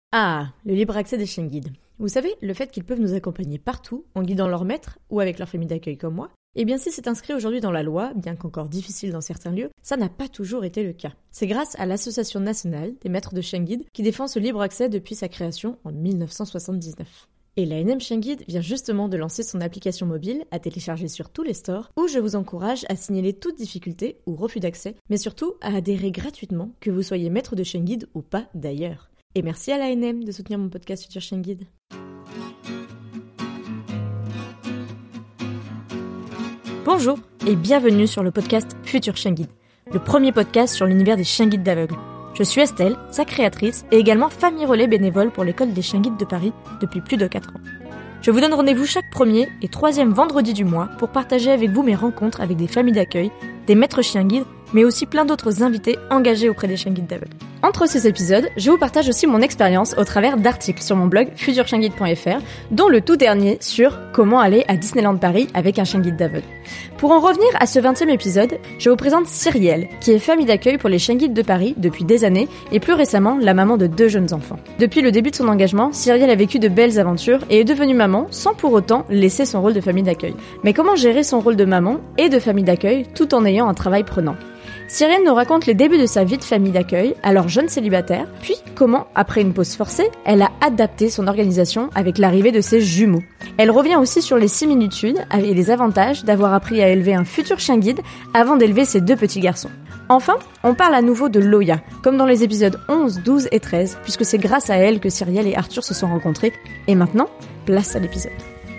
Ah, le libre accès des chiens guides. Vous savez, le fait qu'ils peuvent nous accompagner partout, en guidant leur maître ou avec leur famille d'accueil comme moi, eh bien si c'est inscrit aujourd'hui dans la loi, bien qu'encore difficile dans certains lieux, ça n'a pas toujours été le cas. C'est grâce à l'Association nationale des maîtres de chiens guides qui défend ce libre accès depuis sa création en 1979. Et l'ANM Chien Guide vient justement de lancer son application mobile à télécharger sur tous les stores, où je vous encourage à signaler toute difficulté ou refus d'accès, mais surtout à adhérer gratuitement, que vous soyez maître de chien guide ou pas d'ailleurs. Et merci à l'ANM de soutenir mon podcast Futur Chien Guide. Bonjour et bienvenue sur le podcast Futur Chien Guide, le premier podcast sur l'univers des chiens guides d'aveugles. Je suis Estelle, sa créatrice et également famille relais bénévole pour l'école des chiens guides de Paris depuis plus de 4 ans. Je vous donne rendez-vous chaque premier et troisième vendredi du mois pour partager avec vous mes rencontres avec des familles d'accueil, des maîtres chiens guides, mais aussi plein d'autres invités engagés auprès des chiens guides d'aveugles. Entre ces épisodes, je vous partage aussi mon expérience au travers d'articles sur mon blog futurchienguide.fr, dont le tout dernier sur comment aller à Disneyland Paris avec un chien guide d'aveugle. Pour en revenir à ce 20e épisode, je vous présente Cyrielle, qui est famille d'accueil pour les chiens guides de Paris depuis des années et plus récemment la maman de 2 jeunes enfants. Depuis le début de son engagement, Cyrielle a vécu de belles aventures et est devenue maman sans pour autant laisser son rôle de famille d'accueil. Mais comment gérer son rôle de maman et de famille d'accueil tout en ayant un travail prenant ? Cyrielle nous raconte les débuts de sa vie de famille d'accueil, alors jeune célibataire, puis comment, après une pause forcée, elle a adapté son organisation avec l'arrivée de ses jumeaux. Elle revient aussi sur les similitudes et les avantages d'avoir appris à élever un futur chien guide avant d'élever ses 2 petits garçons. Enfin, on parle à nouveau de Loya, comme dans les épisodes 11, 12 et 13, puisque c'est grâce à elle que Cyrielle et Arthur se sont rencontrés. Et maintenant, place à l'épisode.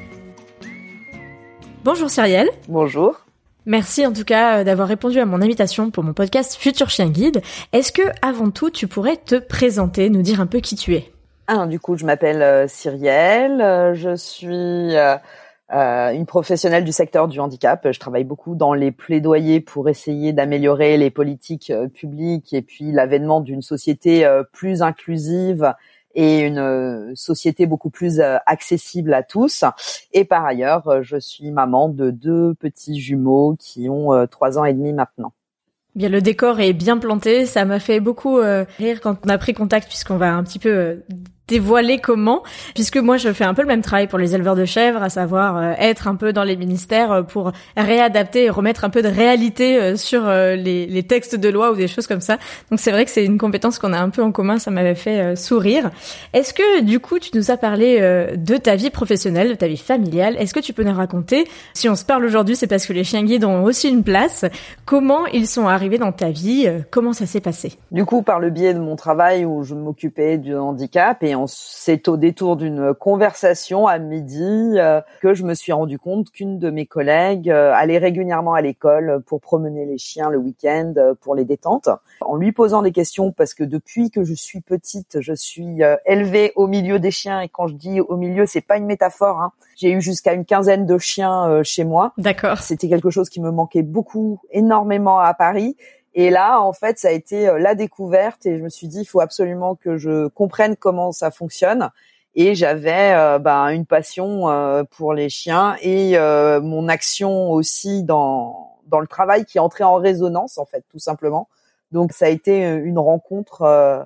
Bonjour Cyrielle. Bonjour. Merci en tout cas d'avoir répondu à mon invitation pour mon podcast Futur Chien Guide. Est-ce que, avant tout, tu pourrais te présenter, nous dire un peu qui tu es ? Alors, du coup, je m'appelle Cyrielle. Je suis une professionnelle du secteur du handicap. Je travaille beaucoup dans les plaidoyers pour essayer d'améliorer les politiques publiques et puis l'avènement d'une société plus inclusive et une société beaucoup plus accessible à tous. Et par ailleurs, je suis maman de 2 petits jumeaux qui ont 3 ans et demi maintenant. Bien, le décor est bien planté. Ça m'a fait beaucoup rire quand on a pris contact, puisqu'on va un petit peu dévoiler comment, puisque moi je fais un peu le même travail pour les éleveurs de chèvres, à savoir être un peu dans les ministères pour réadapter et remettre un peu de réalité sur les textes de loi ou des choses comme ça. Donc c'est vrai que c'est une compétence qu'on a un peu en commun, ça m'avait fait sourire. Est-ce que du coup tu nous as parlé de ta vie professionnelle, de ta vie familiale? Est-ce que tu peux nous raconter, si on se parle aujourd'hui, c'est parce que les chiens guides ont aussi une place, comment ils sont arrivés dans ta vie, comment ça s'est passé? Du coup, par le biais de mon travail où je m'occupais du handicap, et c'est au détour d'une conversation à midi que je me suis rendu compte qu'une de mes collègues allait régulièrement à l'école pour promener les chiens le week-end pour les détentes. En lui posant des questions, parce que depuis que je suis petite, je suis élevée au milieu des chiens, et quand je dis au milieu, c'est pas une métaphore, hein. J'ai eu jusqu'à une quinzaine de chiens chez moi. D'accord. C'était quelque chose qui me manquait beaucoup, énormément à Paris. Et là, en fait, ça a été la découverte et je me suis dit, il faut absolument que je comprenne comment ça fonctionne. Et j'avais une passion pour les chiens et mon action aussi dans le travail qui entrait en résonance, en fait, tout simplement. Donc, ça a été une rencontre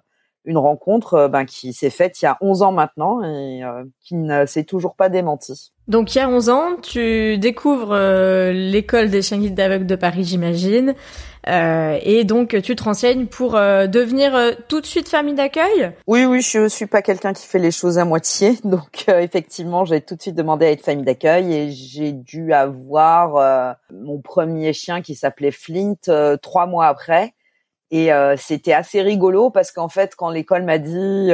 qui s'est faite il y a 11 ans maintenant et qui ne s'est toujours pas démentie. Donc il y a 11 ans, tu découvres l'école des chiens guides d'aveugles de Paris, j'imagine, et donc tu te renseignes pour devenir tout de suite famille d'accueil ? Oui, je suis pas quelqu'un qui fait les choses à moitié, donc effectivement, j'ai tout de suite demandé à être famille d'accueil et j'ai dû avoir mon premier chien qui s'appelait Flint 3 mois après. Et c'était assez rigolo parce qu'en fait, quand l'école m'a dit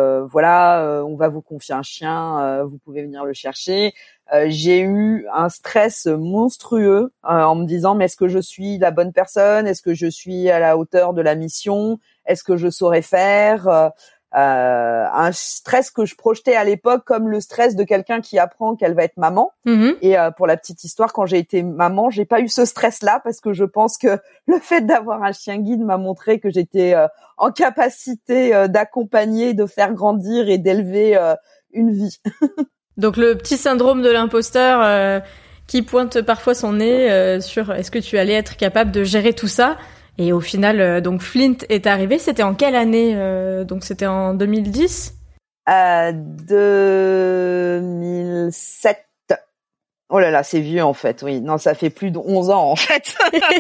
on va vous confier un chien, vous pouvez venir le chercher, j'ai eu un stress monstrueux en me disant mais est-ce que je suis la bonne personne, est-ce que je suis à la hauteur de la mission, est-ce que je saurais faire un stress que je projetais à l'époque comme le stress de quelqu'un qui apprend qu'elle va être maman. Mmh. Et pour la petite histoire, quand j'ai été maman, j'ai pas eu ce stress-là parce que je pense que le fait d'avoir un chien guide m'a montré que j'étais en capacité d'accompagner, de faire grandir et d'élever une vie. Donc le petit syndrome de l'imposteur qui pointe parfois son nez sur est-ce que tu allais être capable de gérer tout ça ? Et au final, donc Flint est arrivé. C'était en quelle année ? Donc c'était en 2010 ? 2007. Oh là là, c'est vieux en fait. Oui, non, ça fait plus de 11 ans en fait.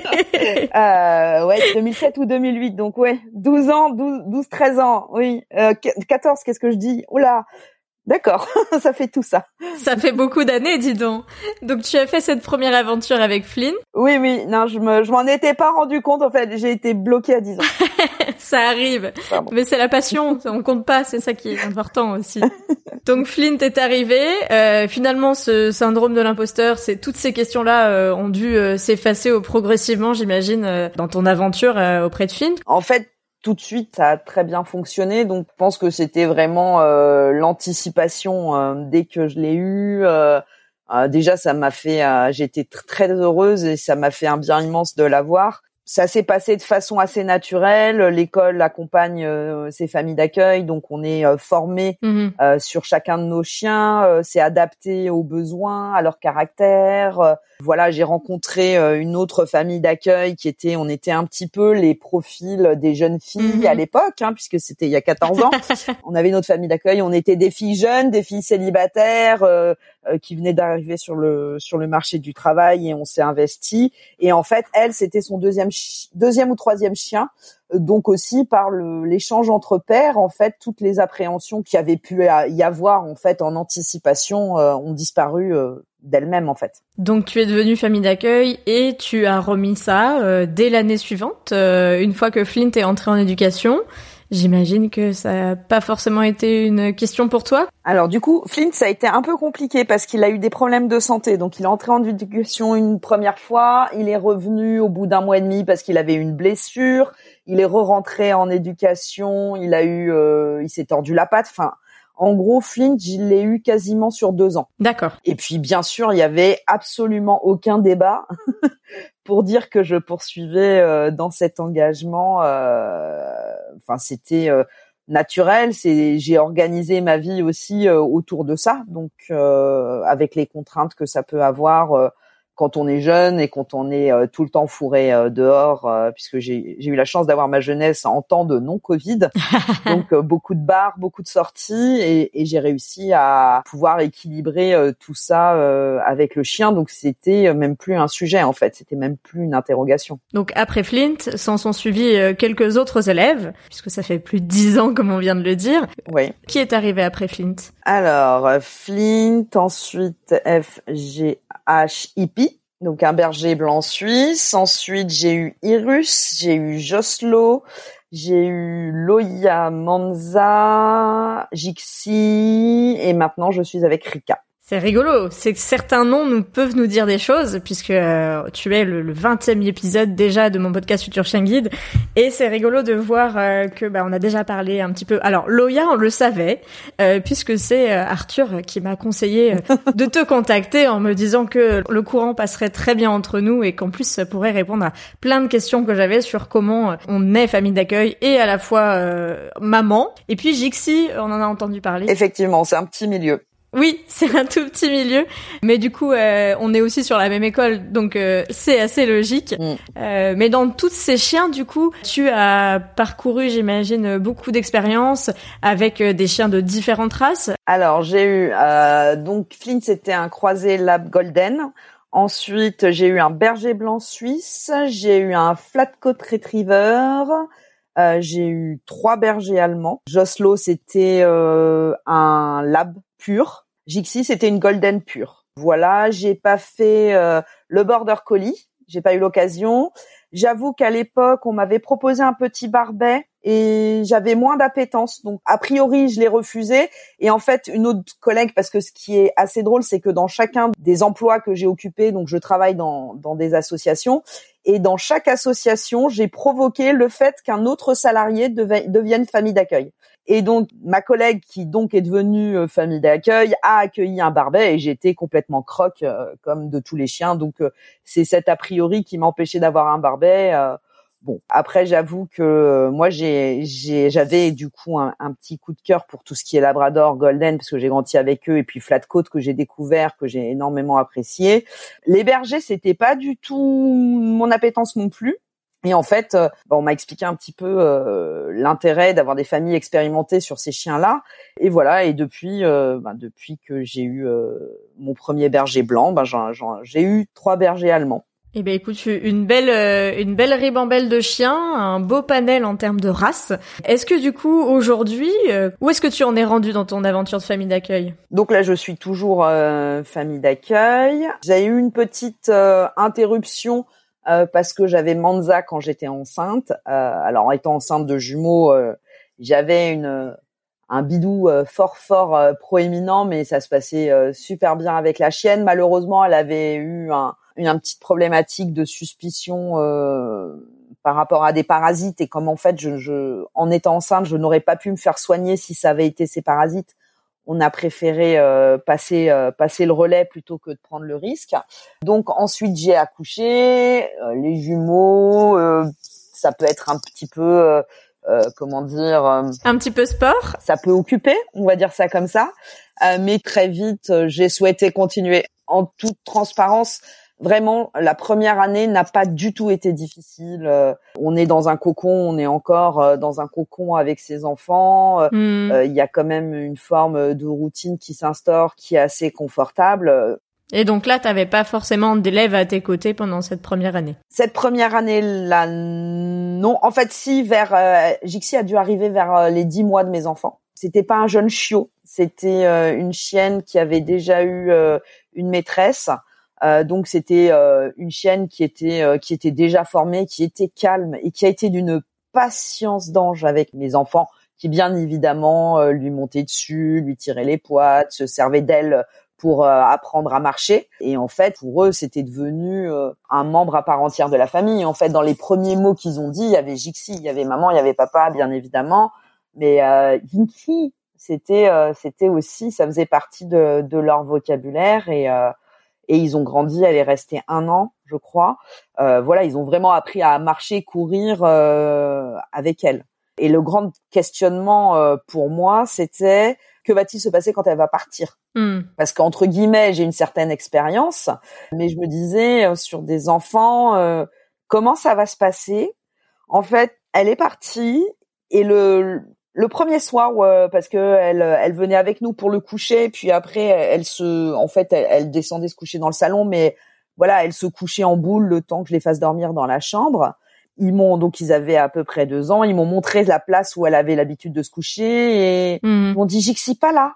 2007 ou 2008. Donc ouais, 12 ans, 12 13 ans. Oui, 14, qu'est-ce que je dis? Oh là. D'accord, ça fait tout ça. Ça fait beaucoup d'années, dis donc. Donc tu as fait cette première aventure avec Flynn. Oui, non, je m'en étais pas rendu compte en fait, j'ai été bloquée à 10 ans. Ça arrive. Pardon. Mais c'est la passion, on compte pas, c'est ça qui est important aussi. Donc Flint est arrivé, finalement ce syndrome de l'imposteur, toutes ces questions-là ont dû s'effacer progressivement, j'imagine, dans ton aventure auprès de Flint. En fait, tout de suite, ça a très bien fonctionné. Donc, je pense que c'était vraiment l'anticipation dès que je l'ai eu. Déjà, ça m'a fait, j'étais très heureuse et ça m'a fait un bien immense de l'avoir. Ça s'est passé de façon assez naturelle. L'école accompagne ces familles d'accueil, donc on est formé sur chacun de nos chiens. C'est adapté aux besoins, à leur caractère. Voilà, j'ai rencontré une autre famille d'accueil on était un petit peu les profils des jeunes filles à l'époque, puisque c'était il y a 14 ans. On avait notre famille d'accueil, on était des filles jeunes, des filles célibataires qui venaient d'arriver sur le marché du travail et on s'est investi. Et en fait, elle, c'était son deuxième ou troisième chien. Donc aussi par l'échange entre pairs, en fait, toutes les appréhensions qu'il y avait pu y avoir en fait en anticipation ont disparu d'elles-mêmes en fait. Donc tu es devenue famille d'accueil et tu as remis ça dès l'année suivante, une fois que Flint est entré en éducation. J'imagine que ça n'a pas forcément été une question pour toi. Alors du coup, Flint, ça a été un peu compliqué parce qu'il a eu des problèmes de santé. Donc il est entré en éducation une première fois, il est revenu au bout d'un mois et demi parce qu'il avait une blessure, il est re-rentré en éducation, il s'est tordu la patte, enfin... En gros, Flint, je l'ai eu quasiment sur 2 ans. D'accord. Et puis, bien sûr, il y avait absolument aucun débat pour dire que je poursuivais dans cet engagement. Enfin, c'était naturel. J'ai organisé ma vie aussi autour de ça, donc avec les contraintes que ça peut avoir quand on est jeune et quand on est tout le temps fourré dehors, puisque j'ai eu la chance d'avoir ma jeunesse en temps de non-Covid, donc beaucoup de bars, beaucoup de sorties, et j'ai réussi à pouvoir équilibrer tout ça avec le chien, donc c'était même plus un sujet en fait, c'était même plus une interrogation. Donc après Flint, s'en sont suivis quelques autres élèves, puisque ça fait plus de 10 ans comme on vient de le dire. Oui. Qui est arrivé après Flint ? Alors, Flint, ensuite FGH Hippie, donc un berger blanc suisse. Ensuite, j'ai eu Irus, j'ai eu Joslo, j'ai eu Loya Manza, Jixi, et maintenant je suis avec Rika. C'est rigolo, c'est que certains noms peuvent nous dire des choses, puisque tu es le 20e épisode déjà de mon podcast Futur Chien Guide, et c'est rigolo de voir que on a déjà parlé un petit peu. Alors Loya, on le savait, puisque c'est Arthur qui m'a conseillé de te contacter en me disant que le courant passerait très bien entre nous et qu'en plus ça pourrait répondre à plein de questions que j'avais sur comment on est famille d'accueil et à la fois maman. Et puis Jixi, on en a entendu parler. Effectivement, c'est un petit milieu. Oui, c'est un tout petit milieu, mais du coup, on est aussi sur la même école, donc c'est assez logique. Mais dans tous ces chiens, du coup, tu as parcouru, j'imagine, beaucoup d'expériences avec des chiens de différentes races. Alors, j'ai eu donc Flint, c'était un croisé lab golden. Ensuite, j'ai eu un berger blanc suisse. J'ai eu un flat-coat retriever. J'ai eu 3 bergers allemands. Joslo, c'était un lab pur. Jixi, c'était une golden pure. Voilà, j'ai pas fait le border collie, j'ai pas eu l'occasion. J'avoue qu'à l'époque, on m'avait proposé un petit barbet et j'avais moins d'appétence. Donc, a priori, je l'ai refusé. Et en fait, une autre collègue, parce que ce qui est assez drôle, c'est que dans chacun des emplois que j'ai occupés, donc je travaille dans des associations, et dans chaque association, j'ai provoqué le fait qu'un autre salarié devienne famille d'accueil. Et donc, ma collègue, qui donc est devenue famille d'accueil, a accueilli un barbet et j'étais complètement croque, comme de tous les chiens. Donc, c'est cet a priori qui m'empêchait d'avoir un barbet. Bon, après, j'avoue que moi, j'avais du coup un petit coup de cœur pour tout ce qui est Labrador, Golden, parce que j'ai grandi avec eux, et puis Flat-Coat que j'ai découvert, que j'ai énormément apprécié. Les bergers, c'était pas du tout mon appétence non plus. Et en fait, on m'a expliqué un petit peu l'intérêt d'avoir des familles expérimentées sur ces chiens-là. Et voilà. Et depuis que j'ai eu mon premier berger blanc, j'ai eu 3 bergers allemands. Eh ben écoute, une belle ribambelle de chiens, un beau panel en termes de race. Est-ce que du coup aujourd'hui, où est-ce que tu en es rendu dans ton aventure de famille d'accueil? Donc là, je suis toujours famille d'accueil. J'ai eu une petite interruption parce que j'avais Manza quand j'étais enceinte. Alors étant enceinte de jumeaux, j'avais un bidou fort proéminent, mais ça se passait super bien avec la chienne. Malheureusement, elle avait eu une petite problématique de suspicion par rapport à des parasites, et comme en fait en étant enceinte, je n'aurais pas pu me faire soigner si ça avait été ces parasites. On a préféré passer le relais plutôt que de prendre le risque. Donc ensuite j'ai accouché, les jumeaux, ça peut être un petit peu un petit peu sport. Ça peut occuper, on va dire ça comme ça. Mais très vite, j'ai souhaité continuer. En toute transparence, vraiment, la première année n'a pas du tout été difficile. On est dans un cocon, on est encore dans un cocon avec ses enfants. Il y a quand même une forme de routine qui s'instaure, qui est assez confortable. Et donc là, t'avais pas forcément d'élèves à tes côtés pendant cette première année? Cette première année-là, non. En fait, si, Jixi a dû arriver vers les 10 mois de mes enfants. C'était pas un jeune chiot. C'était une chienne qui avait déjà eu une maîtresse. Donc c'était une chienne qui était déjà formée, qui était calme et qui a été d'une patience d'ange avec mes enfants, qui bien évidemment lui montaient dessus, lui tiraient les poids, se servaient d'elle pour apprendre à marcher. Et en fait, pour eux, c'était devenu un membre à part entière de la famille. En fait, dans les premiers mots qu'ils ont dit, il y avait Jixi, il y avait maman, il y avait papa, bien évidemment, mais Yinki, c'était aussi, ça faisait partie de leur vocabulaire. Et ils ont grandi, elle est restée 1 an, je crois. Voilà, ils ont vraiment appris à marcher, courir avec elle. Et le grand questionnement pour moi, c'était que va-t-il se passer quand elle va partir? Parce qu'entre guillemets, j'ai une certaine expérience, mais je me disais sur des enfants, comment ça va se passer? En fait, elle est partie et le premier soir, parce que elle venait avec nous pour le coucher, puis après elle descendait se coucher dans le salon, mais voilà, elle se couchait en boule le temps que je les fasse dormir dans la chambre. Ils avaient à peu près 2 ans, ils m'ont montré la place où elle avait l'habitude de se coucher et ils m'ont dit Jixi pas là.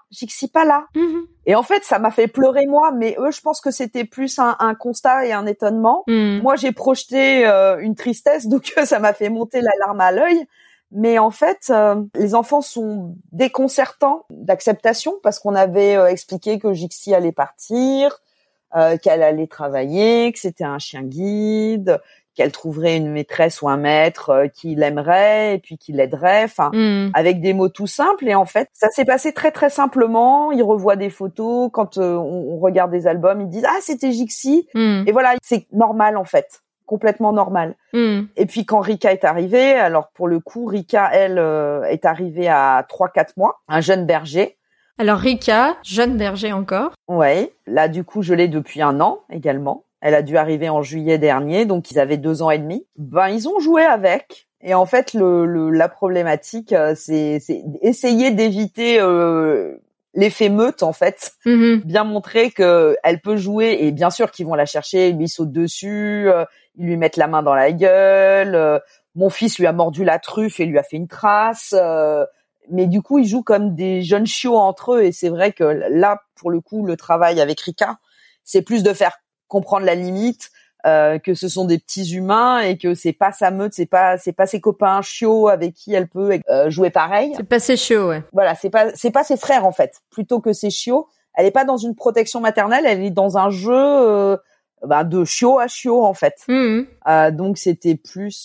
Et en fait, ça m'a fait pleurer moi, mais eux, je pense que c'était plus un constat et un étonnement. Moi, j'ai projeté une tristesse, donc ça m'a fait monter la larme à l'œil. Mais en fait, les enfants sont déconcertants d'acceptation parce qu'on avait expliqué que Jixi allait partir, qu'elle allait travailler, que c'était un chien guide, qu'elle trouverait une maîtresse ou un maître qui l'aimerait et puis qui l'aiderait, avec des mots tout simples. Et en fait, ça s'est passé très très simplement. Ils revoient des photos, quand on regarde des albums, ils disent « Ah, c'était Jixi !» Et voilà, c'est normal en fait. Complètement normal. Et puis quand Rika est arrivée, alors pour le coup, Rika, elle, est arrivée à 3-4 mois, un jeune berger. Alors Rika, jeune berger encore. Ouais, là du coup, je l'ai depuis 1 an également. Elle a dû arriver en juillet dernier, donc ils avaient 2 ans et demi. Ils ont joué avec. Et en fait, la problématique, c'est essayer d'éviter l'effet meute, en fait. Bien montrer que elle peut jouer, et bien sûr qu'ils vont la chercher, ils lui sautent dessus, ils lui mettent la main dans la gueule. Mon fils lui a mordu la truffe et lui a fait une trace. Mais du coup, ils jouent comme des jeunes chiots entre eux. Et c'est vrai que là, pour le coup, le travail avec Rika, c'est plus de faire comprendre la limite, que ce sont des petits humains et que c'est pas sa meute, c'est pas ses copains chiots avec qui elle peut jouer pareil. C'est pas ses chiots, ouais. Voilà, c'est pas ses frères en fait. Plutôt que ses chiots, elle est pas dans une protection maternelle, elle est dans un jeu de chiot à chiot en fait. Donc c'était plus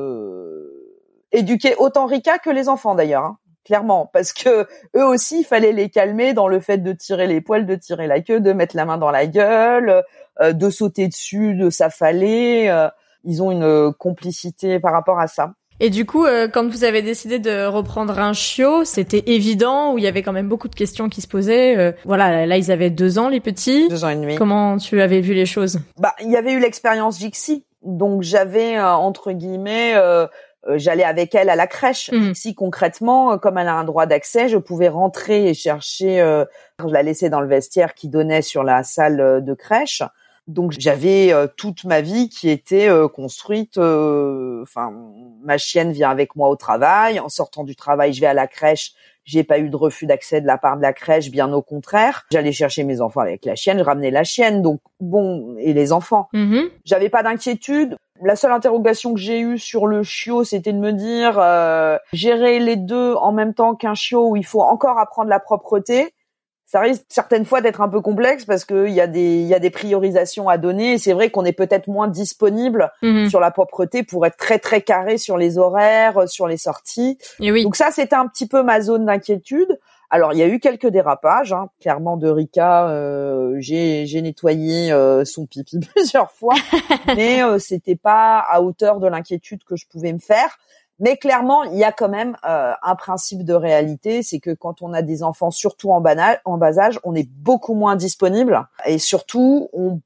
éduquer autant Rika que les enfants d'ailleurs, hein, clairement, parce que eux aussi il fallait les calmer dans le fait de tirer les poils, de tirer la queue, de mettre la main dans la gueule, de sauter dessus, de s'affaler. Ils ont une complicité par rapport à ça. Et du coup, quand vous avez décidé de reprendre un chiot, c'était évident ou il y avait quand même beaucoup de questions qui se posaient? Voilà, là ils avaient 2 ans les petits. 2 ans et demi. Comment tu avais vu les choses? Il y avait eu l'expérience Jixi. Donc j'avais entre guillemets j'allais avec elle à la crèche. Si concrètement, comme elle a un droit d'accès, je pouvais rentrer et chercher. Je la laissais dans le vestiaire qui donnait sur la salle de crèche. Donc j'avais toute ma vie qui était construite. Enfin, ma chienne vient avec moi au travail. En sortant du travail, je vais à la crèche. J'ai pas eu de refus d'accès de la part de la crèche, bien au contraire. J'allais chercher mes enfants avec la chienne, je ramenais la chienne. Donc bon, et les enfants. J'avais pas d'inquiétude. La seule interrogation que j'ai eue sur le chiot, c'était de me dire gérer les deux en même temps qu'un chiot où il faut encore apprendre la propreté. Ça risque certaines fois d'être un peu complexe parce que il y a des priorisations à donner et c'est vrai qu'on est peut-être moins disponible sur la propreté pour être très très carré sur les horaires, sur les sorties. Et oui. Donc ça c'était un petit peu ma zone d'inquiétude. Alors il y a eu quelques dérapages, clairement de Rika, j'ai nettoyé son pipi plusieurs fois, mais c'était pas à hauteur de l'inquiétude que je pouvais me faire. Mais clairement, il y a quand même un principe de réalité, c'est que quand on a des enfants, surtout en bas âge, on est beaucoup moins disponible et surtout, on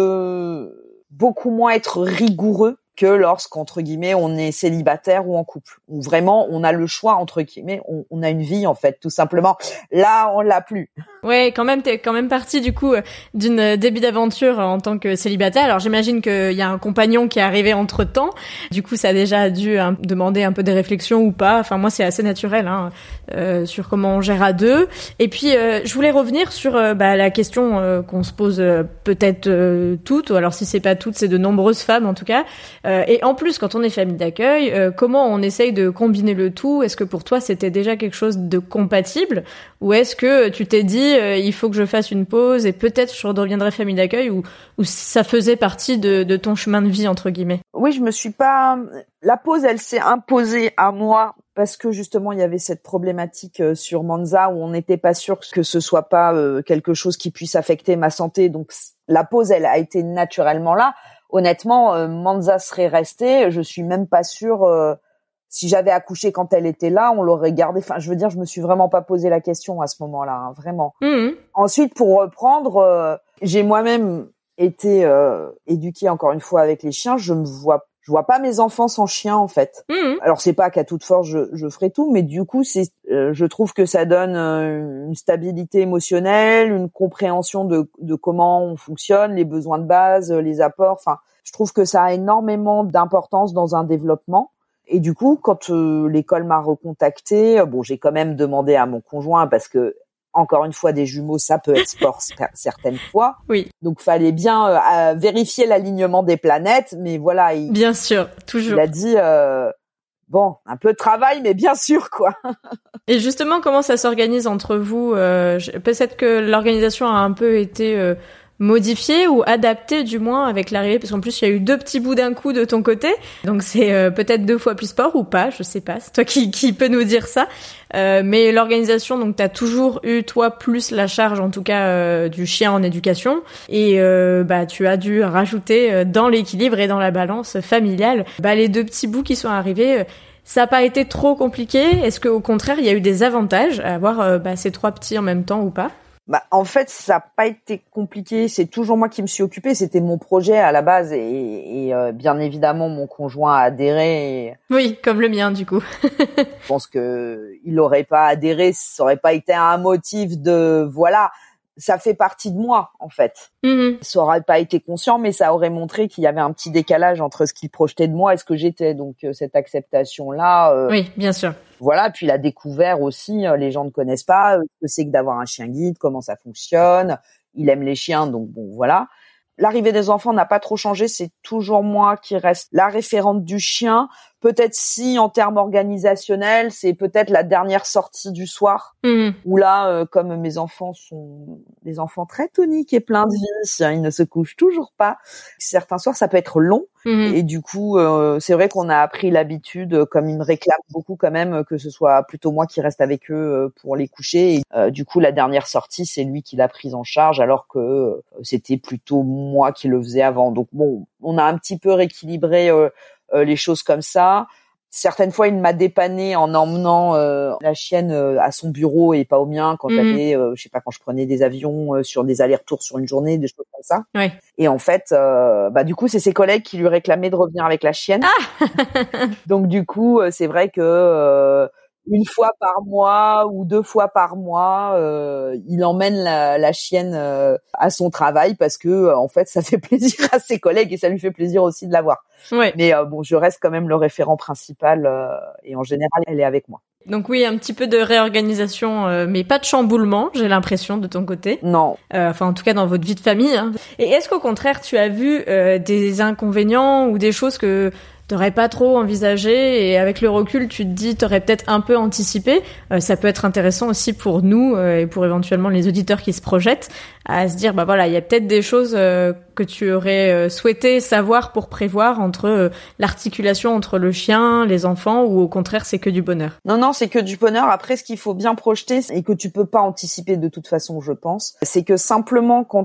peut beaucoup moins être rigoureux que lorsqu'entre guillemets on est célibataire ou en couple, où vraiment on a le choix entre guillemets, on a une vie en fait tout simplement. Là on l'a plus. Ouais, quand même t'es quand même partie du coup d'une début d'aventure en tant que célibataire. Alors j'imagine qu'il y a un compagnon qui est arrivé entre-temps. Du coup ça a déjà dû demander un peu des réflexions ou pas. Enfin moi c'est assez naturel sur comment on gère à deux. Et puis je voulais revenir sur la question qu'on se pose peut-être toutes, ou alors si c'est pas toutes, c'est de nombreuses femmes en tout cas. Et en plus, quand on est famille d'accueil, comment on essaye de combiner le tout? Est-ce que pour toi, c'était déjà quelque chose de compatible? Ou est-ce que tu t'es dit, il faut que je fasse une pause et peut-être je redeviendrai famille d'accueil, ou ça faisait partie de ton chemin de vie, entre guillemets? Oui, je me suis pas... La pause, elle s'est imposée à moi parce que justement, il y avait cette problématique sur Monza où on n'était pas sûr que ce soit pas quelque chose qui puisse affecter ma santé. Donc, la pause, elle a été naturellement là. Honnêtement, Monza serait restée. Je suis même pas sûre si j'avais accouché quand elle était là, on l'aurait gardée. Enfin, je veux dire, je me suis vraiment pas posé la question à ce moment-là, vraiment. Ensuite, pour reprendre, j'ai moi-même été éduquée encore une fois avec les chiens. Je vois pas mes enfants sans chien en fait. Alors c'est pas qu'à toute force je ferai tout, mais du coup je trouve que ça donne une stabilité émotionnelle, une compréhension de comment on fonctionne, les besoins de base, les apports. Enfin, je trouve que ça a énormément d'importance dans un développement. Et du coup, quand l'école m'a recontactée, j'ai quand même demandé à mon conjoint parce que encore une fois, des jumeaux, ça peut être sport certaines fois. Oui. Donc, fallait bien vérifier l'alignement des planètes. Mais voilà, bien sûr, toujours. Il a dit, un peu de travail, mais bien sûr, quoi. Et justement, comment ça s'organise entre vous? Peut-être que l'organisation a un peu été modifiée ou adaptée, du moins, avec l'arrivée, parce qu'en plus, il y a eu 2 petits bouts d'un coup de ton côté. Donc, c'est peut-être 2 fois plus sport ou pas, je sais pas. C'est toi qui peux nous dire ça. Mais l'organisation, donc, t'as toujours eu, toi, plus la charge, en tout cas, du chien en éducation. Et tu as dû rajouter dans l'équilibre et dans la balance familiale, les 2 petits bouts qui sont arrivés. Ça n'a pas été trop compliqué? Est-ce qu'au contraire, il y a eu des avantages à avoir ces 3 petits en même temps ou pas? En fait, ça n'a pas été compliqué. C'est toujours moi qui me suis occupée. C'était mon projet à la base et bien évidemment, mon conjoint a adhéré. Oui, comme le mien, du coup. Je pense que il n'aurait pas adhéré. Ça aurait pas été un motif de voilà. Ça fait partie de moi, en fait. Ça aurait pas été conscient, mais ça aurait montré qu'il y avait un petit décalage entre ce qu'il projetait de moi et ce que j'étais. Donc, cette acceptation-là... oui, bien sûr. Voilà, puis il a découvert aussi, les gens ne connaissent pas ce que c'est que d'avoir un chien guide, comment ça fonctionne. Il aime les chiens, donc bon, voilà. L'arrivée des enfants n'a pas trop changé, c'est toujours moi qui reste la référente du chien. Peut-être si, en termes organisationnels, c'est peut-être la dernière sortie du soir, où là, comme mes enfants sont des enfants très toniques et pleins de vie, ils ne se couchent toujours pas. Certains soirs, ça peut être long, et du coup, c'est vrai qu'on a appris l'habitude, comme ils me réclament beaucoup quand même, que ce soit plutôt moi qui reste avec eux pour les coucher. Et, du coup, la dernière sortie, c'est lui qui l'a prise en charge, alors que c'était plutôt moi qui le faisais avant. Donc bon, on a un petit peu rééquilibré les choses comme ça. Certaines fois, il m'a dépanné en emmenant la chienne à son bureau et pas au mien quand j'avais, je sais pas, quand je prenais des avions sur des allers-retours sur une journée, des choses comme ça. Ouais. Et en fait, du coup, c'est ses collègues qui lui réclamaient de revenir avec la chienne. Donc du coup, c'est vrai que une fois par mois ou 2 fois par mois, il emmène la chienne à son travail parce que en fait, ça fait plaisir à ses collègues et ça lui fait plaisir aussi de la voir. Ouais. Mais bon, je reste quand même le référent principal et en général, elle est avec moi. Donc oui, un petit peu de réorganisation, mais pas de chamboulement, j'ai l'impression, de ton côté. Non. Enfin, en tout cas, dans votre vie de famille. Hein. Et est-ce qu'au contraire, tu as vu des inconvénients ou des choses que t'aurais pas trop envisagé et avec le recul, tu te dis t'aurais peut-être un peu anticipé. Ça peut être intéressant aussi pour nous et pour éventuellement les auditeurs qui se projettent à se dire voilà, il y a peut-être des choses que tu aurais souhaité savoir pour prévoir entre l'articulation entre le chien, les enfants ou au contraire c'est que du bonheur. Non, c'est que du bonheur. Après, ce qu'il faut bien projeter et que tu peux pas anticiper de toute façon, je pense, c'est que simplement quand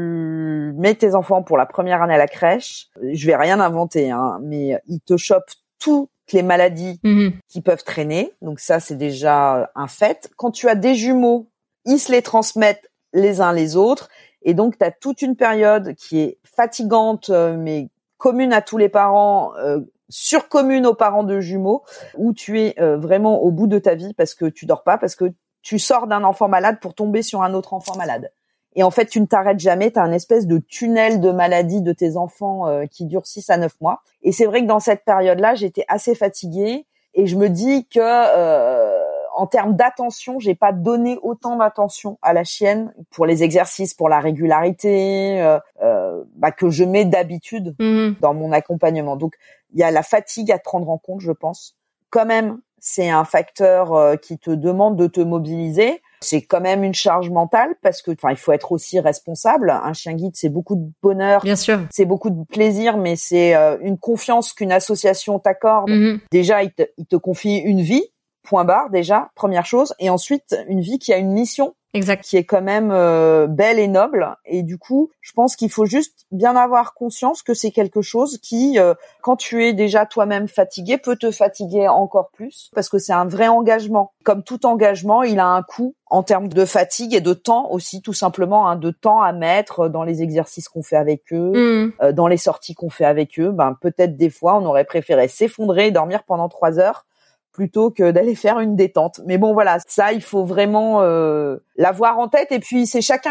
tu mets tes enfants pour la première année à la crèche, je vais rien inventer, hein, mais ils te chopent toutes les maladies qui peuvent traîner. Donc ça, c'est déjà un fait. Quand tu as des jumeaux, ils se les transmettent les uns les autres. Et donc, tu as toute une période qui est fatigante, mais commune à tous les parents, surcommune aux parents de jumeaux, où tu es vraiment au bout de ta vie parce que tu dors pas, parce que tu sors d'un enfant malade pour tomber sur un autre enfant malade. Et en fait, tu ne t'arrêtes jamais, tu as un espèce de tunnel de maladie de tes enfants qui dure 6 à 9 mois. Et c'est vrai que dans cette période-là, j'étais assez fatiguée et je me dis que en termes d'attention, j'ai pas donné autant d'attention à la chienne pour les exercices, pour la régularité que je mets d'habitude dans mon accompagnement. Donc, il y a la fatigue à te prendre en compte, je pense. Quand même, c'est un facteur qui te demande de te mobiliser. C'est quand même une charge mentale parce que, il faut être aussi responsable. Un chien guide, c'est beaucoup de bonheur. Bien sûr. C'est beaucoup de plaisir, mais c'est une confiance qu'une association t'accorde. Déjà, il te confie une vie, point barre, déjà, première chose. Et ensuite, une vie qui a une mission. Exact. Qui est quand même belle et noble. Et du coup, je pense qu'il faut juste bien avoir conscience que c'est quelque chose qui, quand tu es déjà toi-même fatigué, peut te fatiguer encore plus parce que c'est un vrai engagement. Comme tout engagement, il a un coût en termes de fatigue et de temps aussi, tout simplement, de temps à mettre dans les exercices qu'on fait avec eux, dans les sorties qu'on fait avec eux. Peut-être des fois, on aurait préféré s'effondrer et dormir pendant 3 heures plutôt que d'aller faire une détente. Mais bon, voilà, ça, il faut vraiment l'avoir en tête. Et puis,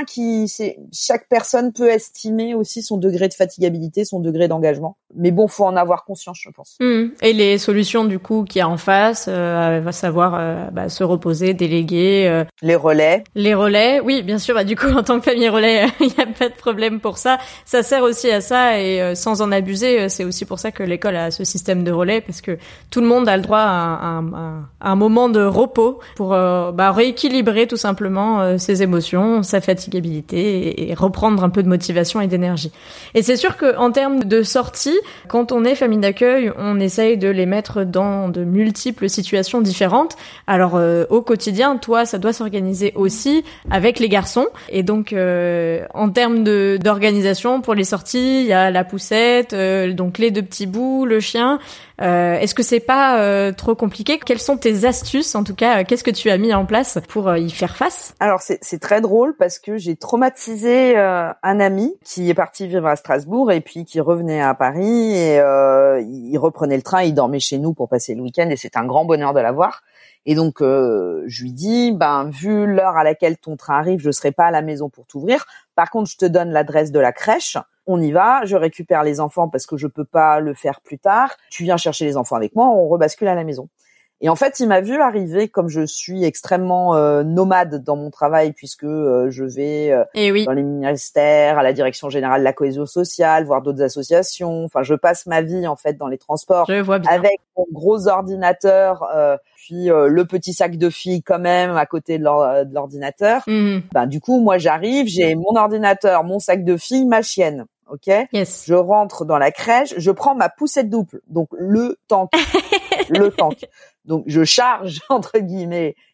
chaque personne peut estimer aussi son degré de fatigabilité, son degré d'engagement. Mais bon, faut en avoir conscience, je pense. Et les solutions, du coup, qu'il y a en face, va savoir se reposer, déléguer. Les relais. Les relais, oui, bien sûr. Du coup, en tant que famille relais, il n'y a pas de problème pour ça. Ça sert aussi à ça et sans en abuser, c'est aussi pour ça que l'école a ce système de relais parce que tout le monde a le droit à un moment de repos pour rééquilibrer tout simplement ses émotions, sa fatigabilité et reprendre un peu de motivation et d'énergie. Et c'est sûr que en termes de sortie, quand on est famille d'accueil, on essaye de les mettre dans de multiples situations différentes. Alors au quotidien, toi, ça doit s'organiser aussi avec les garçons. Et donc en termes d'organisation pour les sorties, il y a la poussette, donc les 2 petits bouts, le chien. Est-ce que c'est pas trop compliqué? Quelles sont tes astuces, en tout cas, qu'est-ce que tu as mis en place pour y faire face? Alors c'est très drôle parce que j'ai traumatisé un ami qui est parti vivre à Strasbourg et puis qui revenait à Paris et il reprenait le train, il dormait chez nous pour passer le week-end et c'est un grand bonheur de l'avoir. Et donc je lui dis vu l'heure à laquelle ton train arrive, je serai pas à la maison pour t'ouvrir. Par contre, je te donne l'adresse de la crèche. On y va, je récupère les enfants parce que je peux pas le faire plus tard. Tu viens chercher les enfants avec moi, on rebascule à la maison. Et en fait, il m'a vu arriver, comme je suis extrêmement nomade dans mon travail, puisque je vais dans les ministères, à la direction générale de la cohésion sociale, voir d'autres associations. Enfin, je passe ma vie en fait dans les transports je vois bien. Avec mon gros ordinateur, puis le petit sac de filles quand même à côté de l'ordinateur. Du coup, moi, j'arrive, j'ai mon ordinateur, mon sac de filles, ma chienne. Ok. Yes. Je rentre dans la crèche, je prends ma poussette double, donc le tank, le tank. Donc je charge entre guillemets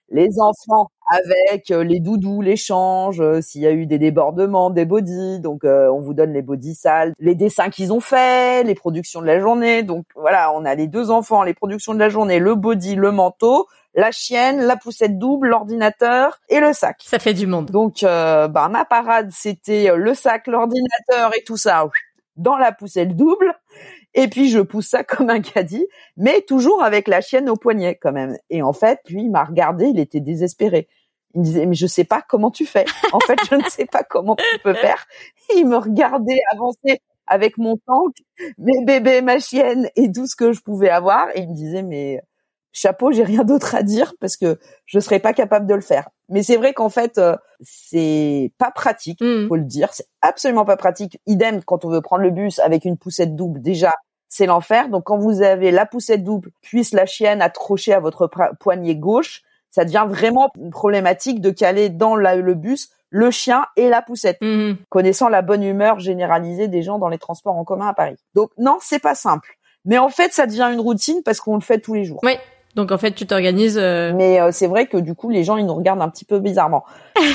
les enfants avec les doudous, les changes, s'il y a eu des débordements, des bodys, donc on vous donne les bodys sales, les dessins qu'ils ont faits, les productions de la journée. Donc voilà, on a les 2 enfants, les productions de la journée, le body, le manteau, la chienne, la poussette double, l'ordinateur et le sac. Ça fait du monde. Donc ma parade, c'était le sac, l'ordinateur et tout ça dans la poussette double. Et puis je pousse ça comme un caddie, mais toujours avec la chienne au poignet quand même. Et en fait, lui, il m'a regardé, il était désespéré. Il me disait, mais je sais pas comment tu fais. En fait, je ne sais pas comment tu peux faire. Et il me regardait avancer avec mon tank, mes bébés, ma chienne et tout ce que je pouvais avoir. Et il me disait, mais chapeau, j'ai rien d'autre à dire parce que je serais pas capable de le faire. Mais c'est vrai qu'en fait, c'est pas pratique, faut le dire. C'est absolument pas pratique. Idem quand on veut prendre le bus avec une poussette double. Déjà, c'est l'enfer. Donc, quand vous avez la poussette double, puis la chienne accrochée à votre poignet gauche, ça devient vraiment problématique de caler dans le bus le chien et la poussette. Connaissant la bonne humeur généralisée des gens dans les transports en commun à Paris. Donc, non, c'est pas simple. Mais en fait, ça devient une routine parce qu'on le fait tous les jours. Oui. Donc en fait, tu t'organises. Mais c'est vrai que du coup, les gens ils nous regardent un petit peu bizarrement.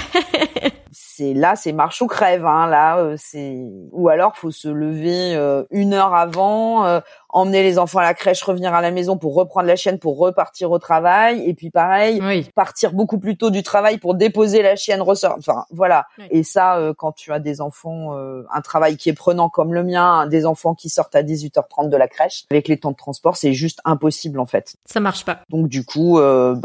C'est marche ou crève, hein. Là, ou alors faut se lever 1 heure avant, emmener les enfants à la crèche, revenir à la maison pour reprendre la chienne pour repartir au travail. Et puis pareil, partir beaucoup plus tôt du travail pour déposer la chienne, enfin voilà. Oui. Et ça, quand tu as des enfants, un travail qui est prenant comme le mien, des enfants qui sortent à 18h30 de la crèche, avec les temps de transport, c'est juste impossible en fait. Ça marche pas. Donc du coup,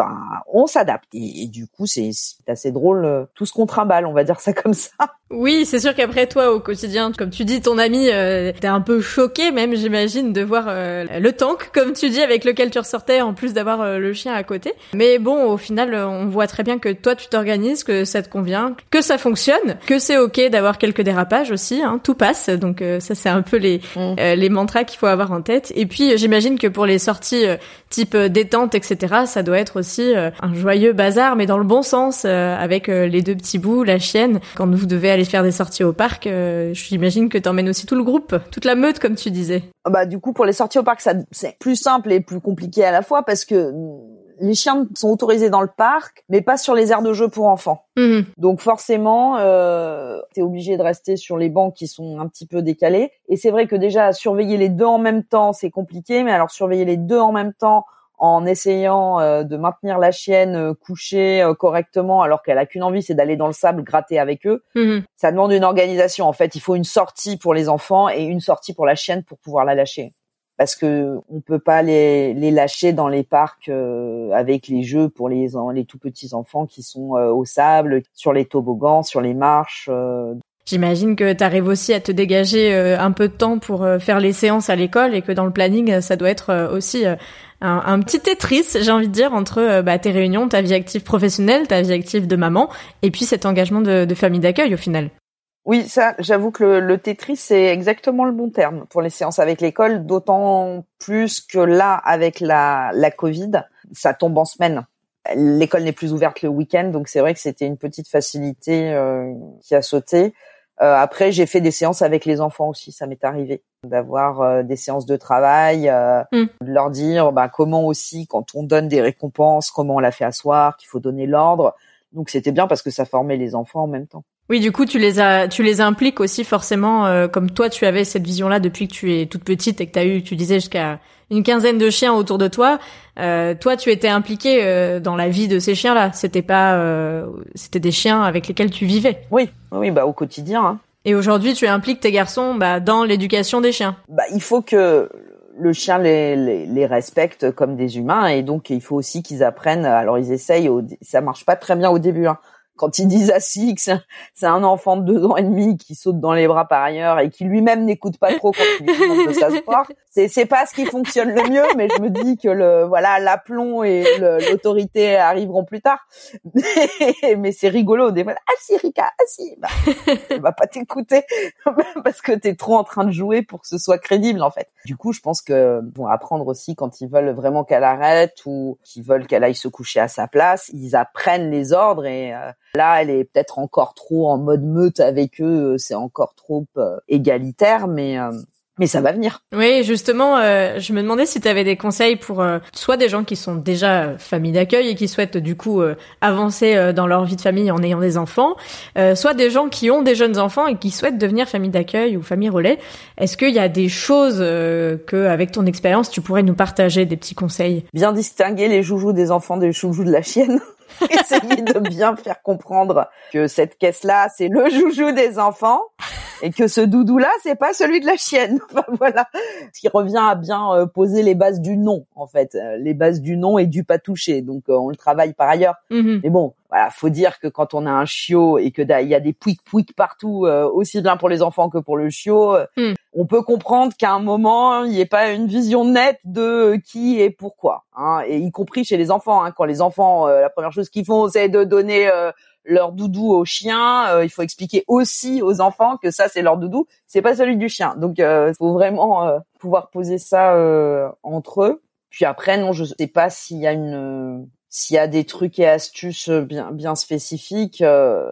on s'adapte. Et du coup, c'est assez drôle, tout ce qu'on trimballe, on va dire ça comme ça. Oui, c'est sûr qu'après toi, au quotidien, comme tu dis, ton ami, t'es un peu choqué même, j'imagine, de voir le tank, comme tu dis, avec lequel tu ressortais, en plus d'avoir le chien à côté. Mais bon, au final, on voit très bien que toi, tu t'organises, que ça te convient, que ça fonctionne, que c'est ok d'avoir quelques dérapages aussi, hein, tout passe. Donc ça, c'est un peu les mantras qu'il faut avoir en tête. Et puis, j'imagine que pour les sorties type détente, etc., ça doit être aussi un joyeux bazar, mais dans le bon sens, avec les 2 petits bouts, la chienne. Quand vous devez aller faire des sorties au parc, j'imagine que t'emmènes aussi tout le groupe, toute la meute, comme tu disais. Du coup, pour les sorties au parc, ça c'est plus simple et plus compliqué à la fois parce que les chiens sont autorisés dans le parc, mais pas sur les aires de jeu pour enfants. Donc forcément, t'es obligé de rester sur les bancs qui sont un petit peu décalés. Et c'est vrai que déjà, surveiller les 2 en même temps, c'est compliqué. Mais alors, surveiller les 2 en même temps en essayant de maintenir la chienne couchée correctement alors qu'elle a qu'une envie, c'est d'aller dans le sable gratter avec eux. Ça demande une organisation. En fait, il faut une sortie pour les enfants et une sortie pour la chienne pour pouvoir la lâcher. Parce que on peut pas les lâcher dans les parcs avec les jeux pour les tout petits enfants qui sont au sable, sur les toboggans, sur les marches. J'imagine que t'arrives aussi à te dégager un peu de temps pour faire les séances à l'école et que dans le planning, ça doit être aussi un petit Tetris, j'ai envie de dire, entre tes réunions, ta vie active professionnelle, ta vie active de maman et puis cet engagement de famille d'accueil au final. Oui, ça, j'avoue que le Tetris, c'est exactement le bon terme pour les séances avec l'école, d'autant plus que là, avec la Covid, ça tombe en semaine. L'école n'est plus ouverte le week-end, donc c'est vrai que c'était une petite facilité qui a sauté. Après, j'ai fait des séances avec les enfants aussi, ça m'est arrivé d'avoir des séances de travail, de leur dire comment aussi, quand on donne des récompenses, comment on la fait asseoir, qu'il faut donner l'ordre. Donc c'était bien parce que ça formait les enfants en même temps. Oui, du coup, tu les impliques aussi forcément, comme toi, tu avais cette vision-là depuis que tu es toute petite et que tu disais jusqu'à une quinzaine de chiens autour de toi. Toi, tu étais impliqué dans la vie de ces chiens-là. C'était des chiens avec lesquels tu vivais. Oui, au quotidien. Hein. Et aujourd'hui, tu impliques tes garçons dans l'éducation des chiens. Il faut que le chien les respecte comme des humains et donc il faut aussi qu'ils apprennent. Alors ils essayent, ça marche pas très bien au début. Hein. Quand ils disent assis que c'est un enfant de 2 ans et demi qui saute dans les bras par ailleurs et qui lui-même n'écoute pas trop quand il lui demande de s'asseoir, c'est pas ce qui fonctionne le mieux, mais je me dis que l'aplomb et l'autorité arriveront plus tard. Mais c'est rigolo des fois. Assis Rika, assis. Elle va pas t'écouter parce que t'es trop en train de jouer pour que ce soit crédible en fait. Du coup, je pense que vont apprendre aussi quand ils veulent vraiment qu'elle arrête ou qu'ils veulent qu'elle aille se coucher à sa place, ils apprennent les ordres et là, elle est peut-être encore trop en mode meute avec eux, c'est encore trop égalitaire, mais Mais ça va venir. Oui, justement, je me demandais si tu avais des conseils pour soit des gens qui sont déjà famille d'accueil et qui souhaitent du coup avancer dans leur vie de famille en ayant des enfants, soit des gens qui ont des jeunes enfants et qui souhaitent devenir famille d'accueil ou famille relais. Est-ce qu'il y a des choses que, avec ton expérience, tu pourrais nous partager, des petits conseils? Bien distinguer les joujoux des enfants des joujoux de la chienne. Essayer de bien faire comprendre que cette caisse-là, c'est le joujou des enfants et que ce doudou-là, c'est pas celui de la chienne. Enfin, voilà. Ce qui revient à bien poser les bases du nom, en fait. Les bases du nom et du pas toucher. Donc, on le travaille par ailleurs. Mm-hmm. Mais bon, voilà, faut dire que quand on a un chiot et que il y a des pouic-pouic partout, aussi bien pour les enfants que pour le chiot, on peut comprendre qu'à un moment, il n'y ait pas une vision nette de qui et pourquoi, hein, et y compris chez les enfants, hein, quand les enfants, la première chose qu'ils font, c'est de donner leur doudou au chien. Il faut expliquer aussi aux enfants que ça, c'est leur doudou, c'est pas celui du chien. Donc, faut vraiment pouvoir poser ça entre eux. Puis après, non, je sais pas s'il y a des trucs et astuces bien spécifiques.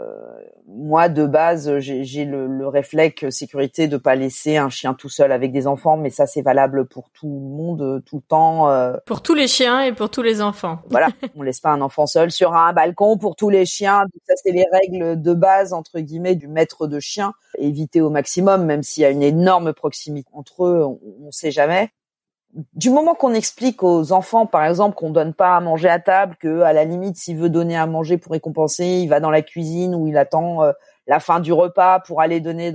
Moi, de base, j'ai le réflexe sécurité de pas laisser un chien tout seul avec des enfants, mais ça, c'est valable pour tout le monde, tout le temps. Pour tous les chiens et pour tous les enfants. Voilà, on laisse pas un enfant seul sur un balcon pour tous les chiens. Donc ça, c'est les règles de base, entre guillemets, du maître de chien. Éviter au maximum, même s'il y a une énorme proximité entre eux, on sait jamais. Du moment qu'on explique aux enfants, par exemple, qu'on donne pas à manger à table, que à la limite, s'il veut donner à manger pour récompenser, il va dans la cuisine ou il attend la fin du repas pour aller donner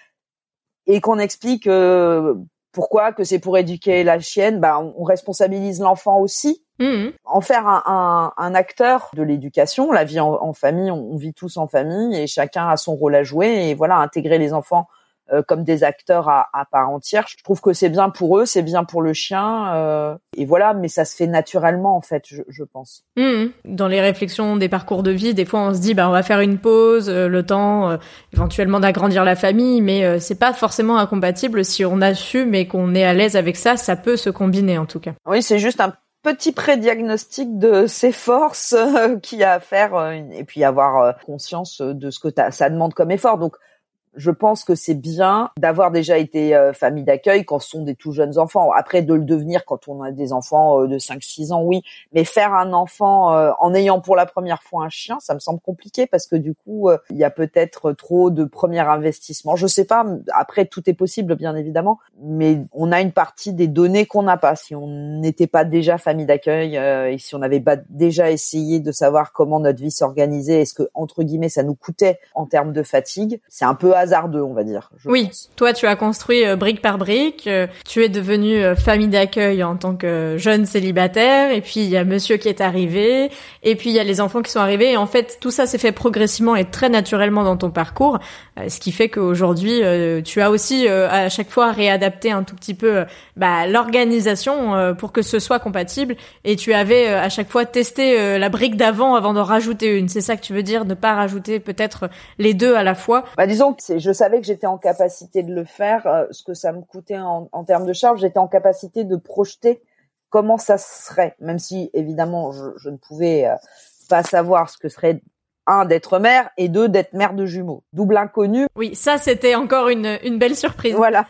et qu'on explique pourquoi, que c'est pour éduquer la chienne, on responsabilise l'enfant aussi. Mmh. En faire un acteur de l'éducation. La vie en famille, on vit tous en famille et chacun a son rôle à jouer, et voilà, intégrer les enfants comme des acteurs à part entière. Je trouve que c'est bien pour eux, c'est bien pour le chien, et voilà, mais ça se fait naturellement en fait, je pense. Dans les réflexions des parcours de vie, des fois on se dit on va faire une pause, le temps éventuellement d'agrandir la famille, mais c'est pas forcément incompatible si on assume et qu'on est à l'aise avec ça, ça peut se combiner en tout cas. Oui, c'est juste un petit pré-diagnostic de ses forces qu'il y a à faire, et puis avoir conscience de ce que ça demande comme effort. Donc je pense que c'est bien d'avoir déjà été famille d'accueil quand ce sont des tout jeunes enfants. Après, de le devenir quand on a des enfants de 5-6 ans, oui. Mais faire un enfant en ayant pour la première fois un chien, ça me semble compliqué parce que du coup, il y a peut-être trop de premier investissement. Je sais pas. Après, tout est possible, bien évidemment. Mais on a une partie des données qu'on n'a pas. Si on n'était pas déjà famille d'accueil et si on n'avait pas déjà essayé de savoir comment notre vie s'organisait, est-ce que, entre guillemets, ça nous coûtait en termes de fatigue, c'est un peu hasardeux, on va dire. Oui, toi tu as construit brique par brique, tu es devenue famille d'accueil en tant que jeune célibataire, et puis il y a monsieur qui est arrivé, et puis il y a les enfants qui sont arrivés, et en fait tout ça s'est fait progressivement et très naturellement dans ton parcours, ce qui fait qu'aujourd'hui tu as aussi à chaque fois réadapté un tout petit peu l'organisation pour que ce soit compatible, et tu avais à chaque fois testé la brique d'avant avant d'en rajouter une. C'est ça que tu veux dire, ne pas rajouter peut-être les deux à la fois? Disons que je savais que j'étais en capacité de le faire, ce que ça me coûtait en termes de charge, j'étais en capacité de projeter comment ça serait, même si évidemment je ne pouvais pas savoir ce que serait, un, d'être mère, et deux, d'être mère de jumeaux. Double inconnu. Oui, ça c'était encore une belle surprise. Voilà.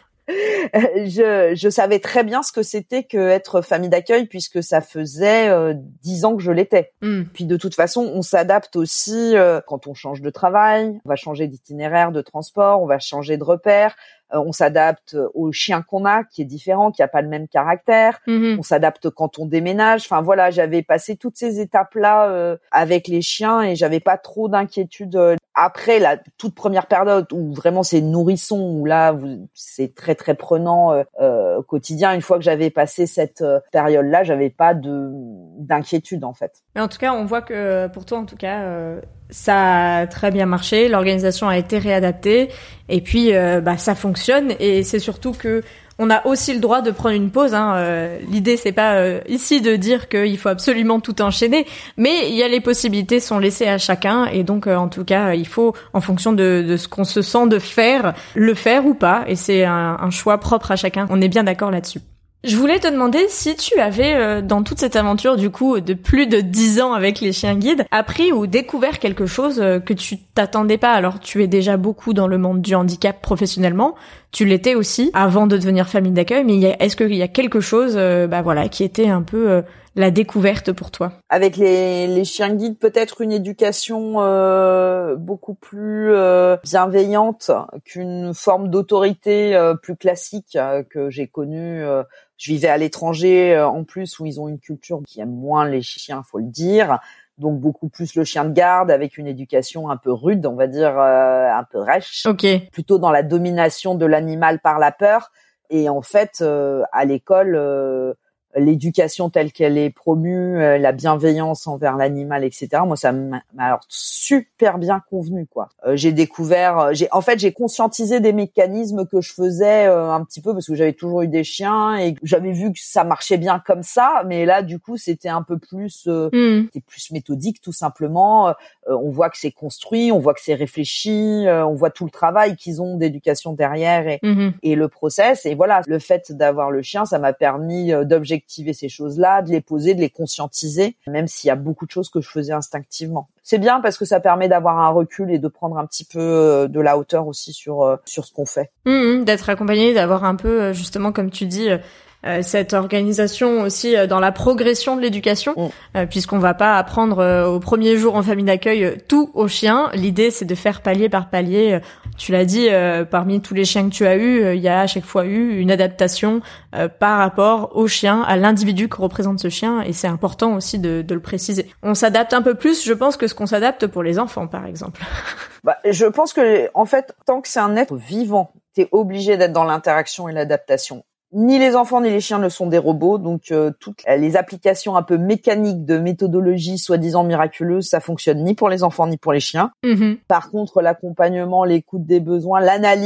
Je savais très bien ce que c'était que être famille d'accueil, puisque ça faisait 10 ans que je l'étais. Puis de toute façon, on s'adapte aussi quand on change de travail, on va changer d'itinéraire, de transport, on va changer de repère. On s'adapte au chien qu'on a, qui est différent, qui a pas le même caractère. On s'adapte quand on déménage. Enfin voilà, j'avais passé toutes ces étapes-là avec les chiens et j'avais pas trop d'inquiétude. Après la toute première période où vraiment c'est nourrisson, où là c'est très très prenant au quotidien. Une fois que j'avais passé cette période-là, j'avais pas d'inquiétude en fait. Mais en tout cas, on voit que pour toi, en tout cas, ça a très bien marché. L'organisation a été réadaptée et puis ça fonctionne. Et c'est surtout que on a aussi le droit de prendre une pause. L'idée, c'est pas ici de dire qu'il faut absolument tout enchaîner, mais il y a les possibilités sont laissées à chacun. Et donc, en tout cas, il faut, en fonction de ce qu'on se sent de faire, le faire ou pas. Et c'est un choix propre à chacun. On est bien d'accord là-dessus. Je voulais te demander si tu avais, dans toute cette aventure du coup de plus de 10 ans avec les chiens guides, appris ou découvert quelque chose que tu t'attendais pas. Alors tu es déjà beaucoup dans le monde du handicap professionnellement, tu l'étais aussi avant de devenir famille d'accueil, mais est-ce qu'il y a quelque chose qui était un peu la découverte pour toi? Avec les chiens guides, peut-être une éducation beaucoup plus bienveillante qu'une forme d'autorité plus classique que j'ai connue. Je vivais à l'étranger en plus où ils ont une culture qui aime moins les chiens, faut le dire. Donc beaucoup plus le chien de garde avec une éducation un peu rude, on va dire un peu rêche. Ok. Plutôt dans la domination de l'animal par la peur. Et en fait, à l'école, l'éducation telle qu'elle est promue, la bienveillance envers l'animal, etc. Moi, ça m'a alors super bien convenu, quoi. J'ai découvert, j'ai conscientisé des mécanismes que je faisais un petit peu parce que j'avais toujours eu des chiens et j'avais vu que ça marchait bien comme ça. Mais là, du coup, c'était un peu plus, c'était plus méthodique, tout simplement. On voit que c'est construit, on voit que c'est réfléchi, on voit tout le travail qu'ils ont d'éducation derrière et le process. Et voilà, le fait d'avoir le chien, ça m'a permis d'objectiver ces choses-là, de les poser, de les conscientiser, même s'il y a beaucoup de choses que je faisais instinctivement. C'est bien parce que ça permet d'avoir un recul et de prendre un petit peu de la hauteur aussi sur ce qu'on fait. D'être accompagné, d'avoir un peu, justement, comme tu dis, cette organisation aussi dans la progression de l'éducation, puisqu'on va pas apprendre au premier jour en famille d'accueil tout aux chiens. L'idée, c'est de faire palier par palier. Tu l'as dit, parmi tous les chiens que tu as eu, il y a à chaque fois eu une adaptation par rapport au chien, à l'individu que représente ce chien, et c'est important aussi de le préciser. On s'adapte un peu plus, je pense, que ce qu'on s'adapte pour les enfants, par exemple. Je pense que, en fait, tant que c'est un être vivant, t'es obligé d'être dans l'interaction et l'adaptation. Ni les enfants ni les chiens ne sont des robots, donc toutes les applications un peu mécaniques de méthodologie soi-disant miraculeuse, ça fonctionne ni pour les enfants ni pour les chiens. Par contre, l'accompagnement, l'écoute des besoins,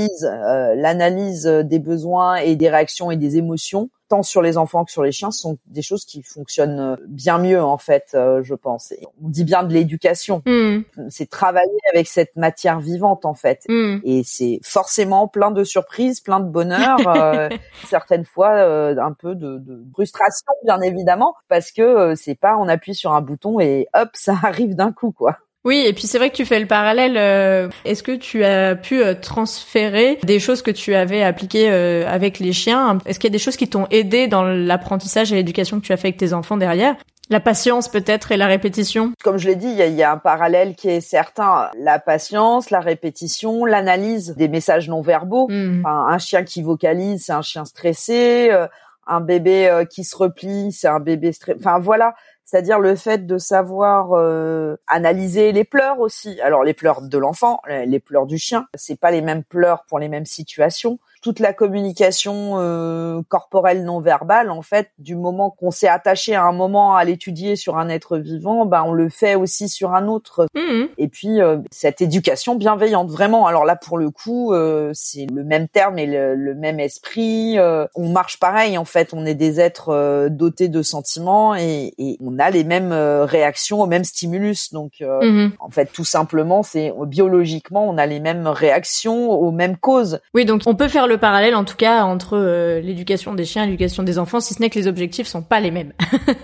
l'analyse des besoins et des réactions et des émotions, tant sur les enfants que sur les chiens, sont des choses qui fonctionnent bien mieux, en fait, je pense. Et on dit bien de l'éducation. C'est travailler avec cette matière vivante, en fait. Et c'est forcément plein de surprises, plein de bonheur, certaines fois un peu de frustration, bien évidemment, parce que c'est pas on appuie sur un bouton et hop, ça arrive d'un coup, quoi. Oui, et puis c'est vrai que tu fais le parallèle. Est-ce que tu as pu transférer des choses que tu avais appliquées avec les chiens? Est-ce qu'il y a des choses qui t'ont aidé dans l'apprentissage et l'éducation que tu as fait avec tes enfants derrière? La patience peut-être et la répétition? Comme je l'ai dit, il y a un parallèle qui est certain. La patience, la répétition, l'analyse des messages non verbaux. Enfin, un chien qui vocalise, c'est un chien stressé. Un bébé qui se replie, c'est un bébé stressé. Enfin, voilà. C'est-à-dire le fait de savoir analyser les pleurs aussi. Alors les pleurs de l'enfant, les pleurs du chien, c'est pas les mêmes pleurs pour les mêmes situations. Toute la communication corporelle non verbale, en fait, du moment qu'on s'est attaché à un moment à l'étudier sur un être vivant, on le fait aussi sur un autre. Et puis cette éducation bienveillante, vraiment. Alors là, pour le coup, c'est le même terme et le même esprit. On marche pareil, en fait. On est des êtres dotés de sentiments et on a les mêmes réactions aux mêmes stimulus. Donc, en fait, tout simplement, c'est biologiquement, on a les mêmes réactions aux mêmes causes. Oui, donc on peut faire le parallèle, en tout cas, entre l'éducation des chiens et l'éducation des enfants, si ce n'est que les objectifs sont pas les mêmes.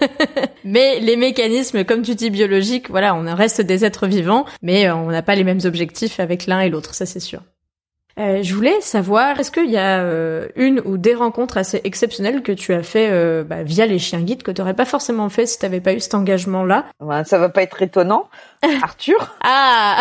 Mais les mécanismes, comme tu dis, biologiques, voilà, on reste des êtres vivants, mais on n'a pas les mêmes objectifs avec l'un et l'autre, ça c'est sûr. Je voulais savoir, est-ce qu'il y a une ou des rencontres assez exceptionnelles que tu as fait via les chiens guides que tu n'aurais pas forcément fait si tu n'avais pas eu cet engagement-là? Ça va pas être étonnant. Arthur. Ah.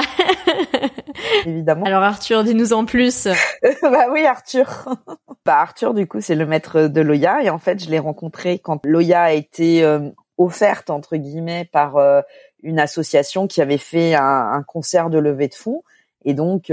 Évidemment. Alors Arthur, dis-nous en plus. Oui, Arthur. Arthur, du coup, c'est le maître de Loya et en fait, je l'ai rencontré quand Loya a été offerte entre guillemets par une association qui avait fait un concert de levée de fonds. Et donc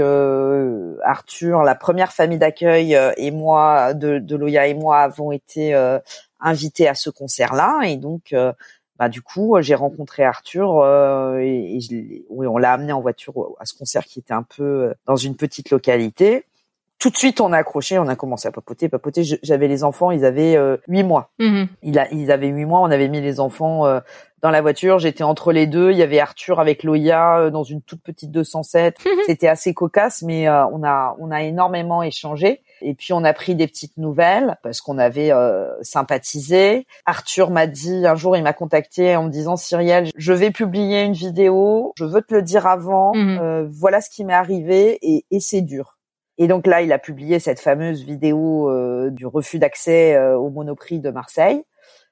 Arthur, la première famille d'accueil et moi de Loya et moi avons été invités à ce concert-là et donc du coup j'ai rencontré Arthur et on l'a amené en voiture à ce concert qui était un peu dans une petite localité. Tout de suite, on a accroché, on a commencé à papoter. J'avais les enfants, ils avaient 8 mois. Ils avaient 8 mois, on avait mis les enfants dans la voiture. J'étais entre les deux. Il y avait Arthur avec Loya dans une toute petite 207. C'était assez cocasse, mais on a énormément échangé. Et puis on a pris des petites nouvelles parce qu'on avait sympathisé. Arthur m'a dit un jour, il m'a contacté en me disant Cyrielle, je vais publier une vidéo, je veux te le dire avant, voilà ce qui m'est arrivé et c'est dur. Et donc là, il a publié cette fameuse vidéo du refus d'accès au Monoprix de Marseille.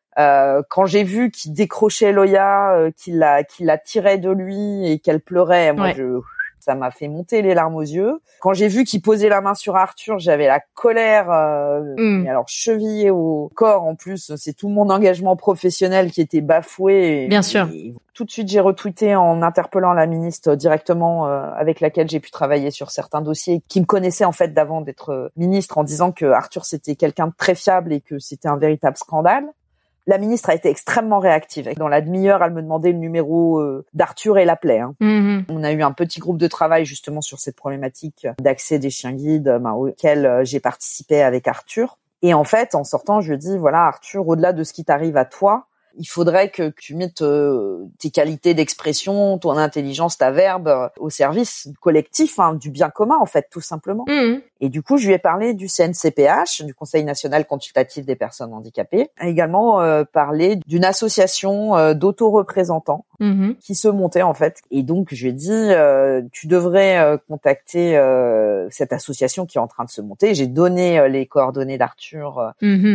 Quand j'ai vu qu'il décrochait Loya, qu'il la tirait de lui et qu'elle pleurait, moi ça m'a fait monter les larmes aux yeux. Quand j'ai vu qu'il posait la main sur Arthur, j'avais la colère, et alors chevillée au corps en plus. C'est tout mon engagement professionnel qui était bafoué. Bien sûr. Et tout de suite, j'ai retweeté en interpellant la ministre directement, avec laquelle j'ai pu travailler sur certains dossiers, qui me connaissait en fait d'avant d'être ministre, en disant que Arthur c'était quelqu'un de très fiable et que c'était un véritable scandale. La ministre a été extrêmement réactive. Dans la demi-heure, elle me demandait le numéro d'Arthur et l'appelait. On a eu un petit groupe de travail justement sur cette problématique d'accès des chiens guides auquel j'ai participé avec Arthur. Et en fait, en sortant, je lui dis, voilà Arthur, au-delà de ce qui t'arrive à toi, il faudrait que tu mettes tes qualités d'expression, ton intelligence, ta verbe au service collectif, du bien commun en fait, tout simplement. Et du coup, je lui ai parlé du CNCPH, du Conseil national consultatif des personnes handicapées, et également parlé d'une association d'autoreprésentants qui se montait en fait. Et donc, je lui ai dit, tu devrais contacter cette association qui est en train de se monter. J'ai donné les coordonnées d'Arthur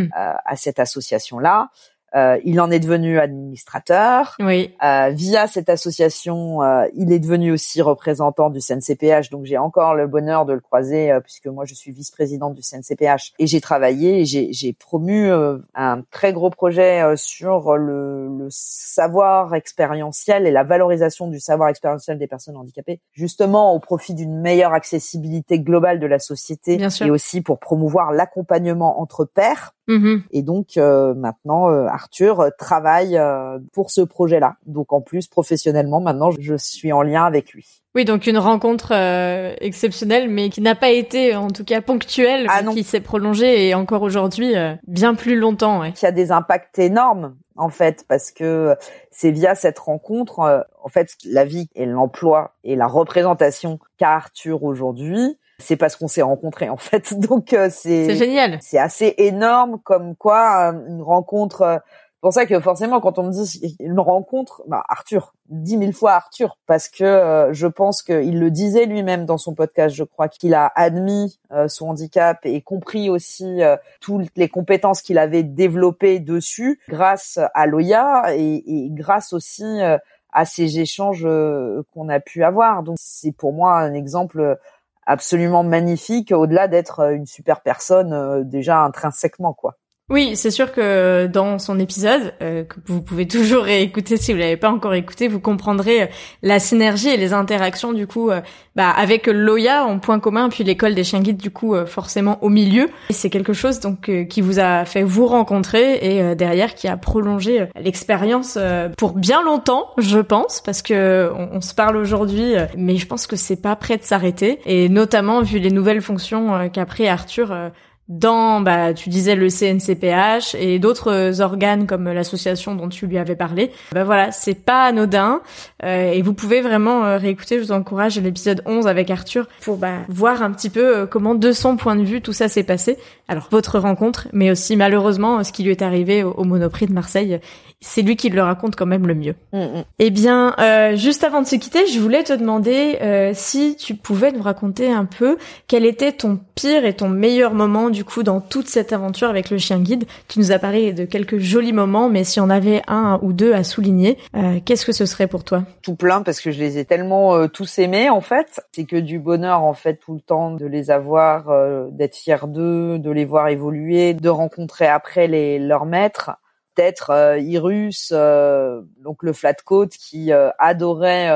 à cette association-là. Il en est devenu administrateur. Oui. Via cette association, il est devenu aussi représentant du CNCPH. Donc, j'ai encore le bonheur de le croiser puisque moi, je suis vice-présidente du CNCPH. Et j'ai travaillé et j'ai promu un très gros projet sur le savoir expérientiel et la valorisation du savoir expérientiel des personnes handicapées, justement au profit d'une meilleure accessibilité globale de la société. Bien sûr. Et aussi pour promouvoir l'accompagnement entre pairs. Et donc maintenant Arthur travaille pour ce projet-là. Donc en plus professionnellement maintenant je suis en lien avec lui. Oui, donc une rencontre exceptionnelle, mais qui n'a pas été en tout cas ponctuelle, qui s'est prolongée et encore aujourd'hui bien plus longtemps. Ouais. Qui a des impacts énormes en fait parce que c'est via cette rencontre en fait la vie et l'emploi et la représentation qu'a Arthur aujourd'hui. C'est parce qu'on s'est rencontrés en fait, donc c'est génial. C'est assez énorme comme quoi une rencontre. C'est pour ça que forcément quand on me dit une rencontre, Arthur, 10 000 fois Arthur, parce que je pense qu'il le disait lui-même dans son podcast. Je crois qu'il a admis son handicap et compris aussi toutes les compétences qu'il avait développées dessus grâce à Loya et grâce aussi à ces échanges qu'on a pu avoir. Donc c'est pour moi un exemple absolument magnifique, au-delà d'être une super personne déjà intrinsèquement, quoi. Oui, c'est sûr que dans son épisode, que vous pouvez toujours réécouter si vous l'avez pas encore écouté, vous comprendrez la synergie et les interactions du coup avec Loya en point commun, puis l'école des chiens guides du coup forcément au milieu. Et c'est quelque chose donc qui vous a fait vous rencontrer et derrière qui a prolongé l'expérience pour bien longtemps, je pense, parce que on se parle aujourd'hui, mais je pense que c'est pas prêt de s'arrêter. Et notamment vu les nouvelles fonctions qu'a pris Arthur. Dans, tu disais le CNCPH et d'autres organes comme l'association dont tu lui avais parlé. Voilà, c'est pas anodin et vous pouvez vraiment réécouter, je vous encourage l'épisode 11 avec Arthur pour voir un petit peu comment de son point de vue tout ça s'est passé. Alors votre rencontre, mais aussi malheureusement ce qui lui est arrivé au Monoprix de Marseille, c'est lui qui le raconte quand même le mieux. Eh bien, juste avant de se quitter, je voulais te demander si tu pouvais nous raconter un peu quel était ton pire et ton meilleur moment du coup dans toute cette aventure avec le chien guide. Tu nous as parlé de quelques jolis moments, mais si on avait un ou deux à souligner, qu'est-ce que ce serait pour toi? Tout plein, parce que je les ai tellement tous aimés en fait. C'est que du bonheur en fait tout le temps de les avoir, d'être fier d'eux, de les voir évoluer, de rencontrer après leurs maîtres. Peut-être Irus, donc le flatcoat qui adorait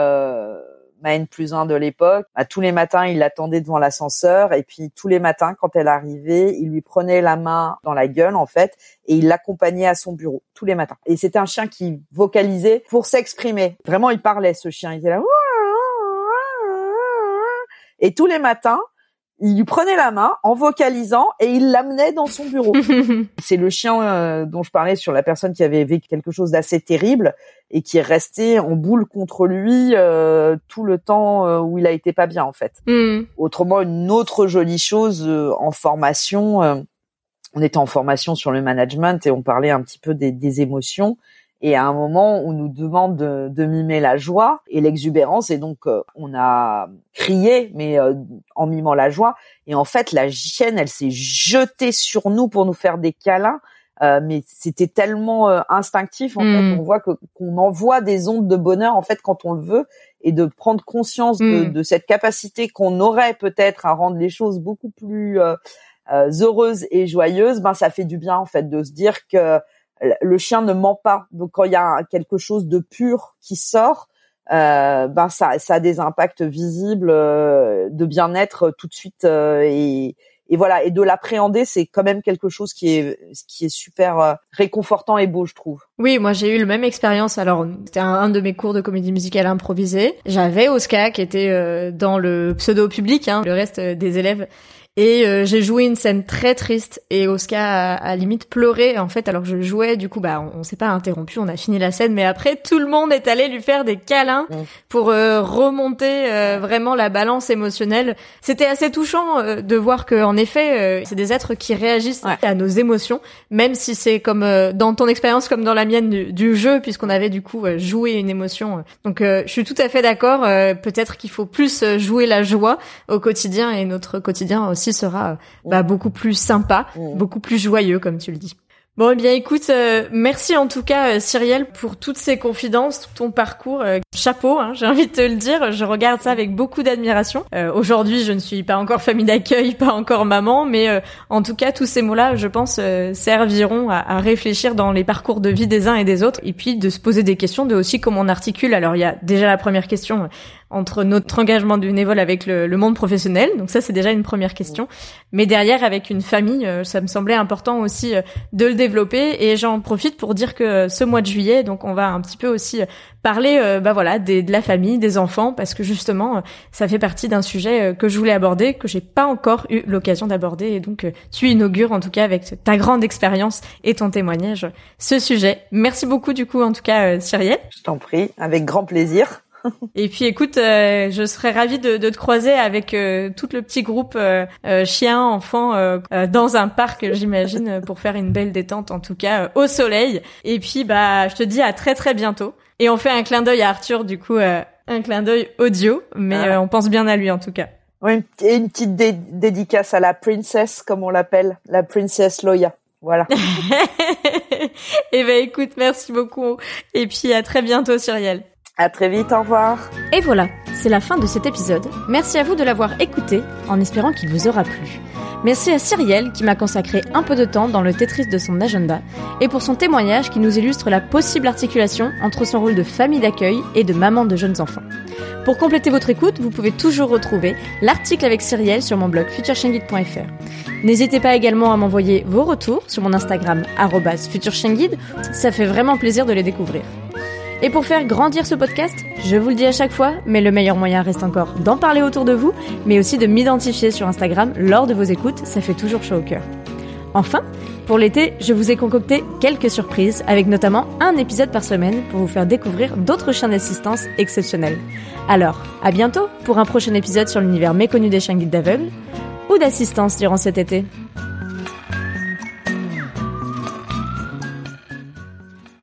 ma N+1 de l'époque. Tous les matins, il l'attendait devant l'ascenseur et puis tous les matins, quand elle arrivait, il lui prenait la main dans la gueule en fait et il l'accompagnait à son bureau tous les matins. Et c'était un chien qui vocalisait pour s'exprimer. Vraiment, il parlait ce chien. Il était là. Et tous les matins, il lui prenait la main en vocalisant et il l'amenait dans son bureau. C'est le chien dont je parlais sur la personne qui avait vécu quelque chose d'assez terrible et qui est resté en boule contre lui tout le temps où il a été pas bien en fait. Autrement, une autre jolie chose en formation, on était en formation sur le management et on parlait un petit peu des émotions. Et à un moment, on nous demande de mimer la joie et l'exubérance. Et donc, on a crié, mais en mimant la joie. Et en fait, la chienne, elle s'est jetée sur nous pour nous faire des câlins. Mais c'était tellement instinctif. En fait, on voit qu'on envoie des ondes de bonheur, en fait, quand on le veut. Et de prendre conscience de cette capacité qu'on aurait peut-être à rendre les choses beaucoup plus heureuses et joyeuses. Ben, ça fait du bien, en fait, de se dire que le chien ne ment pas. Donc quand il y a quelque chose de pur qui sort, ben ça a des impacts visibles de bien-être tout de suite et voilà, et de l'appréhender, c'est quand même quelque chose qui est super réconfortant et beau, je trouve. Oui, moi j'ai eu la même expérience. Alors c'était un de mes cours de comédie musicale improvisée. J'avais Oscar qui était dans le pseudo public, le reste des élèves. Et j'ai joué une scène très triste et Oscar a limite pleuré en fait alors que je jouais. Du coup on s'est pas interrompu, on a fini la scène, mais après tout le monde est allé lui faire des câlins pour remonter vraiment la balance émotionnelle. C'était assez touchant de voir que en effet c'est des êtres qui réagissent à nos émotions, même si c'est comme dans ton expérience comme dans la mienne du jeu, puisqu'on avait du coup joué une émotion. Donc je suis tout à fait d'accord, peut-être qu'il faut plus jouer la joie au quotidien et notre quotidien aussi sera beaucoup plus sympa, beaucoup plus joyeux comme tu le dis. Bon, eh bien écoute, merci en tout cas Cyrielle pour toutes ces confidences, tout ton parcours. Chapeau, j'ai envie de te le dire, je regarde ça avec beaucoup d'admiration. Aujourd'hui, je ne suis pas encore famille d'accueil, pas encore maman, mais en tout cas, tous ces mots-là, je pense, serviront à réfléchir dans les parcours de vie des uns et des autres, et puis de se poser des questions de aussi comment on articule. Alors, il y a déjà la première question entre notre engagement de bénévole avec le monde professionnel. Donc ça, c'est déjà une première question. Mais derrière, avec une famille, ça me semblait important aussi de le développer. Et j'en profite pour dire que ce mois de juillet, donc on va un petit peu aussi parler de la famille, des enfants, parce que justement, ça fait partie d'un sujet que je voulais aborder, que j'ai pas encore eu l'occasion d'aborder. Et donc, tu inaugures, en tout cas, avec ta grande expérience et ton témoignage, ce sujet. Merci beaucoup, du coup, en tout cas, Cyrielle. Je t'en prie, avec grand plaisir. Et puis écoute, je serais ravie de te croiser avec tout le petit groupe chiens, enfants dans un parc, j'imagine, pour faire une belle détente, en tout cas au soleil. Et puis je te dis à très très bientôt. Et on fait un clin d'œil à Arthur, du coup, un clin d'œil audio, mais on pense bien à lui en tout cas. Oui, et une petite dédicace à la princesse, comme on l'appelle, la princesse Loya. Voilà. Et écoute, merci beaucoup. Et puis à très bientôt, Cyrielle. À très vite, au revoir. Et voilà, c'est la fin de cet épisode. Merci à vous de l'avoir écouté, en espérant qu'il vous aura plu. Merci à Cyrielle qui m'a consacré un peu de temps dans le Tetris de son agenda et pour son témoignage qui nous illustre la possible articulation entre son rôle de famille d'accueil et de maman de jeunes enfants. Pour compléter votre écoute, vous pouvez toujours retrouver l'article avec Cyrielle sur mon blog futureshienguide.fr. N'hésitez pas également à m'envoyer vos retours sur mon Instagram @futureshienguide, ça fait vraiment plaisir de les découvrir. Et pour faire grandir ce podcast, je vous le dis à chaque fois, mais le meilleur moyen reste encore d'en parler autour de vous, mais aussi de m'identifier sur Instagram lors de vos écoutes, ça fait toujours chaud au cœur. Enfin, pour l'été, je vous ai concocté quelques surprises, avec notamment un épisode par semaine pour vous faire découvrir d'autres chiens d'assistance exceptionnels. Alors, à bientôt pour un prochain épisode sur l'univers méconnu des chiens guides d'aveugles ou d'assistance durant cet été.